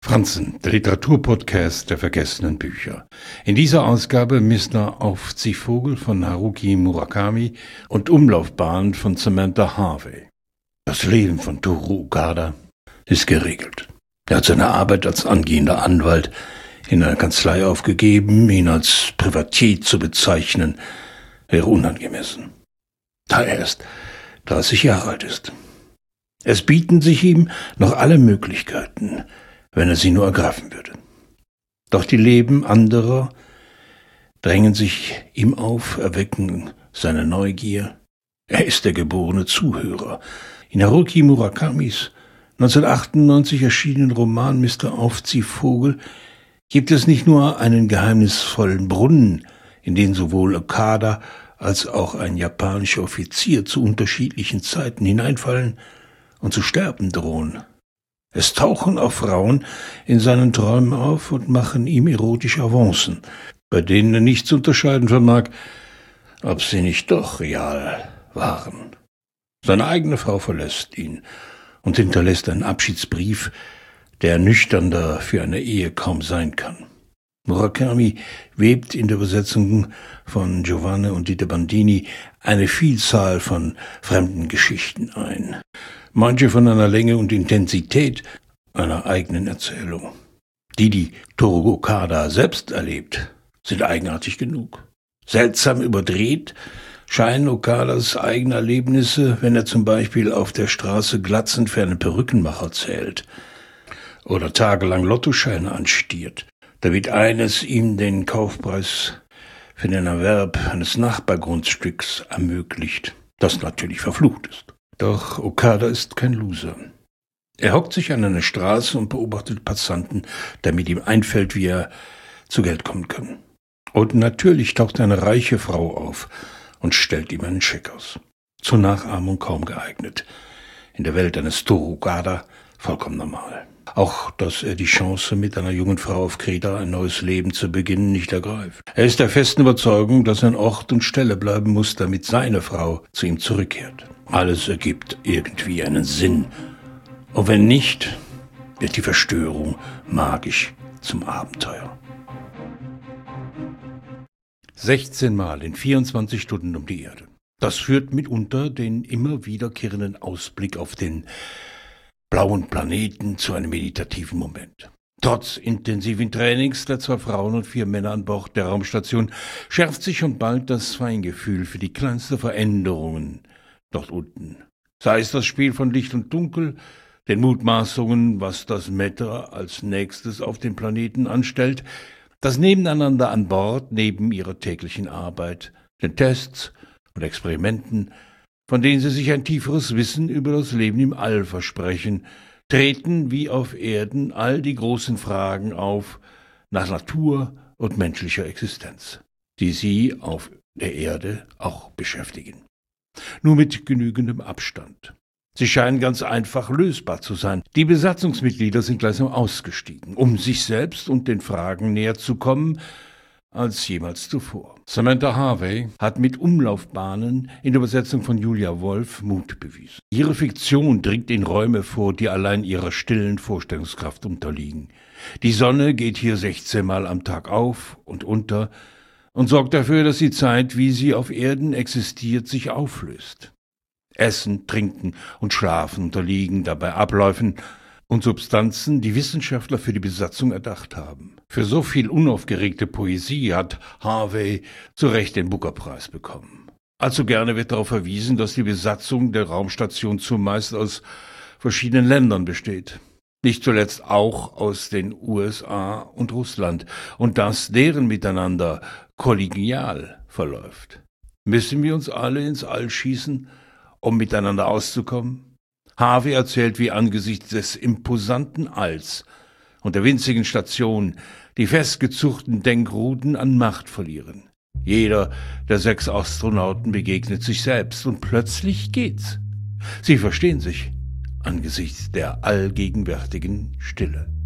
Franzen, der Literaturpodcast der vergessenen Bücher. In dieser Ausgabe Mr. Aufziehvogel von Haruki Murakami und Umlaufbahn von Samantha Harvey. Das Leben von Toru Okada ist geregelt. Er hat seine Arbeit als angehender Anwalt in einer Kanzlei aufgegeben. Ihn als Privatier zu bezeichnen, wäre unangemessen, da er erst 30 Jahre alt ist. Es bieten sich ihm noch alle Möglichkeiten, wenn er sie nur ergreifen würde. Doch die Leben anderer drängen sich ihm auf, erwecken seine Neugier. Er ist der geborene Zuhörer. In Haruki Murakamis 1998 erschienenen Roman Mr. Aufziehvogel gibt es nicht nur einen geheimnisvollen Brunnen, in den sowohl Okada als auch ein japanischer Offizier zu unterschiedlichen Zeiten hineinfallen und zu sterben drohen. Es tauchen auch Frauen in seinen Träumen auf und machen ihm erotische Avancen, bei denen er nicht zu unterscheiden vermag, ob sie nicht doch real waren. Seine eigene Frau verlässt ihn und hinterlässt einen Abschiedsbrief, der nüchterner für eine Ehe kaum sein kann. Murakami webt in der Übersetzung von Giovanni und Dieter Bandini eine Vielzahl von fremden Geschichten ein. Manche von einer Länge und Intensität einer eigenen Erzählung. Die Toru Okada selbst erlebt, sind eigenartig genug. Seltsam überdreht scheinen Okadas eigene Erlebnisse, wenn er zum Beispiel auf der Straße Glatzen für einen Perückenmacher zählt oder tagelang Lottoscheine anstiert, damit eines ihm den Kaufpreis für den Erwerb eines Nachbargrundstücks ermöglicht, das natürlich verflucht ist. Doch Okada ist kein Loser. Er hockt sich an eine Straße und beobachtet Passanten, damit ihm einfällt, wie er zu Geld kommen kann. Und natürlich taucht eine reiche Frau auf und stellt ihm einen Scheck aus. Zur Nachahmung kaum geeignet. In der Welt eines Toru Okada vollkommen normal. Auch, dass er die Chance, mit einer jungen Frau auf Kreta ein neues Leben zu beginnen, nicht ergreift. Er ist der festen Überzeugung, dass er an Ort und Stelle bleiben muss, damit seine Frau zu ihm zurückkehrt. Alles ergibt irgendwie einen Sinn. Und wenn nicht, wird die Verstörung magisch zum Abenteuer. 16 Mal in 24 Stunden um die Erde. Das führt mitunter den immer wiederkehrenden Ausblick auf den blauen Planeten zu einem meditativen Moment. Trotz intensiven Trainings der 2 Frauen und 4 Männer an Bord der Raumstation schärft sich schon bald das Feingefühl für die kleinsten Veränderungen dort unten. Sei es das Spiel von Licht und Dunkel, den Mutmaßungen, was das Matter als nächstes auf dem Planeten anstellt, das Nebeneinander an Bord neben ihrer täglichen Arbeit, den Tests und Experimenten, von denen sie sich ein tieferes Wissen über das Leben im All versprechen, treten wie auf Erden all die großen Fragen auf nach Natur und menschlicher Existenz, die sie auf der Erde auch beschäftigen. Nur mit genügendem Abstand. Sie scheinen ganz einfach lösbar zu sein. Die Besatzungsmitglieder sind gleichsam ausgestiegen, um sich selbst und den Fragen näher zu kommen als jemals zuvor. Samantha Harvey hat mit Umlaufbahnen in der Übersetzung von Julia Wolf Mut bewiesen. Ihre Fiktion dringt in Räume vor, die allein ihrer stillen Vorstellungskraft unterliegen. Die Sonne geht hier 16 Mal am Tag auf und unter und sorgt dafür, dass die Zeit, wie sie auf Erden existiert, sich auflöst. Essen, Trinken und Schlafen unterliegen dabei Abläufen und Substanzen, die Wissenschaftler für die Besatzung erdacht haben. Für so viel unaufgeregte Poesie hat Harvey zu Recht den Booker-Preis bekommen. Allzu gerne wird darauf verwiesen, dass die Besatzung der Raumstation zumeist aus verschiedenen Ländern besteht. Nicht zuletzt auch aus den USA und Russland, und dass deren Miteinander kollegial verläuft. Müssen wir uns alle ins All schießen, um miteinander auszukommen? Harvey erzählt, wie angesichts des imposanten Alls und der winzigen Station die festgezurrten Denkruden an Macht verlieren. Jeder der 6 Astronauten begegnet sich selbst und plötzlich geht's. Sie verstehen sich angesichts der allgegenwärtigen Stille.